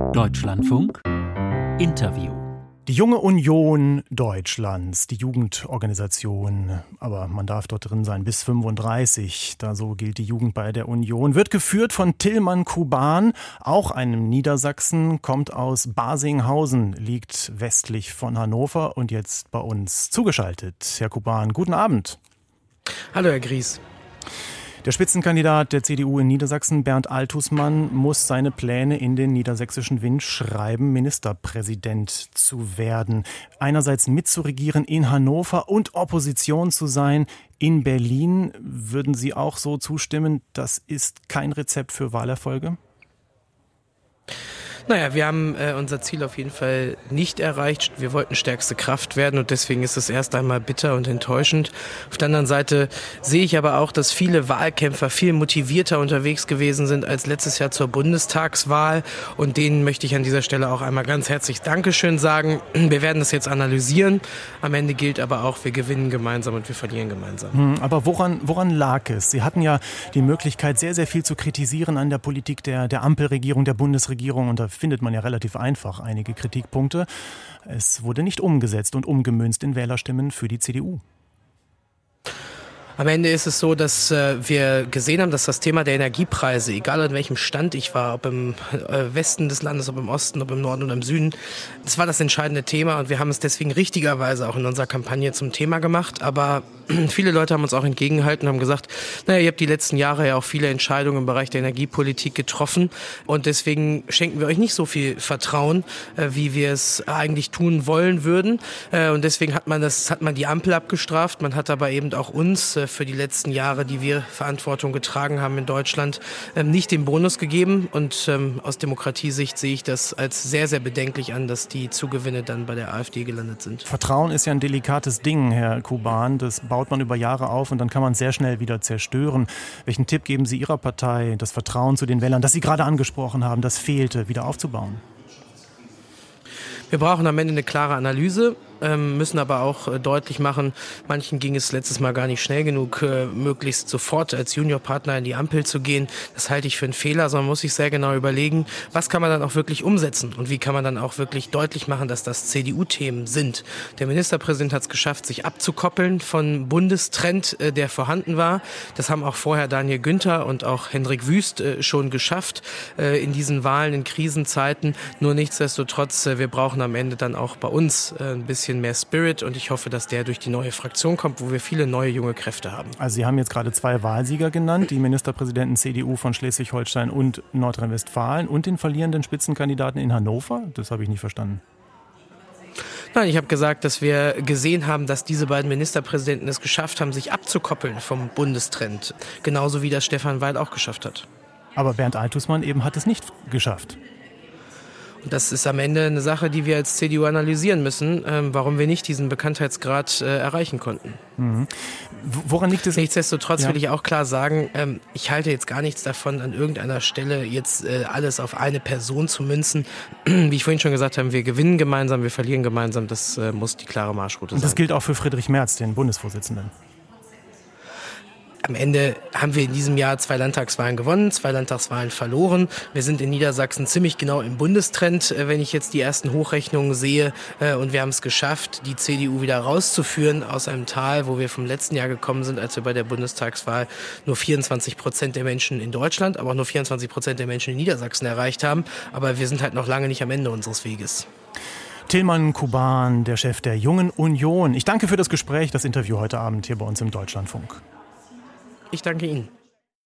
Deutschlandfunk Interview. Die Junge Union Deutschlands, die Jugendorganisation, aber man darf dort drin sein bis 35, da so gilt die Jugend bei der Union, wird geführt von Tilman Kuban, auch einem Niedersachsen, kommt aus Barsinghausen, liegt westlich von Hannover und jetzt bei uns zugeschaltet. Herr Kuban, guten Abend. Hallo Herr Gries. Der Spitzenkandidat der CDU in Niedersachsen, Bernd Altusmann, muss seine Pläne in den niedersächsischen Wind schreiben, Ministerpräsident zu werden. Einerseits mitzuregieren in Hannover und Opposition zu sein in Berlin. Würden Sie auch so zustimmen, das ist kein Rezept für Wahlerfolge? Naja, wir haben unser Ziel auf jeden Fall nicht erreicht. Wir wollten stärkste Kraft werden und deswegen ist es erst einmal bitter und enttäuschend. Auf der anderen Seite sehe ich aber auch, dass viele Wahlkämpfer viel motivierter unterwegs gewesen sind als letztes Jahr zur Bundestagswahl und denen möchte ich an dieser Stelle auch einmal ganz herzlich Dankeschön sagen. Wir werden das jetzt analysieren. Am Ende gilt aber auch, wir gewinnen gemeinsam und wir verlieren gemeinsam. Aber woran lag es? Sie hatten ja die Möglichkeit, sehr, sehr viel zu kritisieren an der Politik der Ampelregierung, der Bundesregierung und da findet man ja relativ einfach einige Kritikpunkte. Es wurde nicht umgesetzt und umgemünzt in Wählerstimmen für die CDU. Am Ende ist es so, dass wir gesehen haben, dass das Thema der Energiepreise, egal an welchem Stand ich war, ob im Westen des Landes, ob im Osten, ob im Norden oder im Süden, das war das entscheidende Thema und wir haben es deswegen richtigerweise auch in unserer Kampagne zum Thema gemacht. Aber viele Leute haben uns auch entgegengehalten und haben gesagt, naja, ihr habt die letzten Jahre ja auch viele Entscheidungen im Bereich der Energiepolitik getroffen und deswegen schenken wir euch nicht so viel Vertrauen, wie wir es eigentlich tun wollen würden. Und deswegen hat man die Ampel abgestraft, man hat aber eben auch uns für die letzten Jahre, die wir Verantwortung getragen haben in Deutschland, nicht den Bonus gegeben. Und aus Demokratiesicht sehe ich das als sehr, sehr bedenklich an, dass die Zugewinne dann bei der AfD gelandet sind. Vertrauen ist ja ein delikates Ding, Herr Kuban. Das baut man über Jahre auf und dann kann man sehr schnell wieder zerstören. Welchen Tipp geben Sie Ihrer Partei, das Vertrauen zu den Wählern, das Sie gerade angesprochen haben, das fehlte, wieder aufzubauen? Wir brauchen am Ende eine klare Analyse, müssen aber auch deutlich machen, manchen ging es letztes Mal gar nicht schnell genug, möglichst sofort als Juniorpartner in die Ampel zu gehen. Das halte ich für einen Fehler, sondern muss sich sehr genau überlegen, was kann man dann auch wirklich umsetzen und wie kann man dann auch wirklich deutlich machen, dass das CDU-Themen sind. Der Ministerpräsident hat es geschafft, sich abzukoppeln von Bundestrend, der vorhanden war. Das haben auch vorher Daniel Günther und auch Hendrik Wüst schon geschafft in diesen Wahlen, in Krisenzeiten. Nur nichtsdestotrotz, wir brauchen am Ende dann auch bei uns ein bisschen mehr Spirit und ich hoffe, dass der durch die neue Fraktion kommt, wo wir viele neue junge Kräfte haben. Also Sie haben jetzt gerade 2 Wahlsieger genannt, die Ministerpräsidenten CDU von Schleswig-Holstein und Nordrhein-Westfalen und den verlierenden Spitzenkandidaten in Hannover? Das habe ich nicht verstanden. Nein, ich habe gesagt, dass wir gesehen haben, dass diese beiden Ministerpräsidenten es geschafft haben, sich abzukoppeln vom Bundestrend. Genauso wie das Stefan Weil auch geschafft hat. Aber Bernd Altusmann eben hat es nicht geschafft. Und das ist am Ende eine Sache, die wir als CDU analysieren müssen, warum wir nicht diesen Bekanntheitsgrad erreichen konnten. Mhm. Woran liegt es? Nichtsdestotrotz will ich auch klar sagen, ich halte jetzt gar nichts davon, an irgendeiner Stelle jetzt alles auf eine Person zu münzen. Wie ich vorhin schon gesagt habe, wir gewinnen gemeinsam, wir verlieren gemeinsam. Das muss die klare Marschroute sein. Und das gilt auch für Friedrich Merz, den Bundesvorsitzenden. Am Ende haben wir in diesem Jahr 2 Landtagswahlen gewonnen, 2 Landtagswahlen verloren. Wir sind in Niedersachsen ziemlich genau im Bundestrend, wenn ich jetzt die ersten Hochrechnungen sehe. Und wir haben es geschafft, die CDU wieder rauszuführen aus einem Tal, wo wir vom letzten Jahr gekommen sind, als wir bei der Bundestagswahl nur 24% der Menschen in Deutschland, aber auch nur 24% der Menschen in Niedersachsen erreicht haben. Aber wir sind halt noch lange nicht am Ende unseres Weges. Tilman Kuban, der Chef der Jungen Union. Ich danke für das Gespräch, das Interview heute Abend hier bei uns im Deutschlandfunk. Ich danke Ihnen.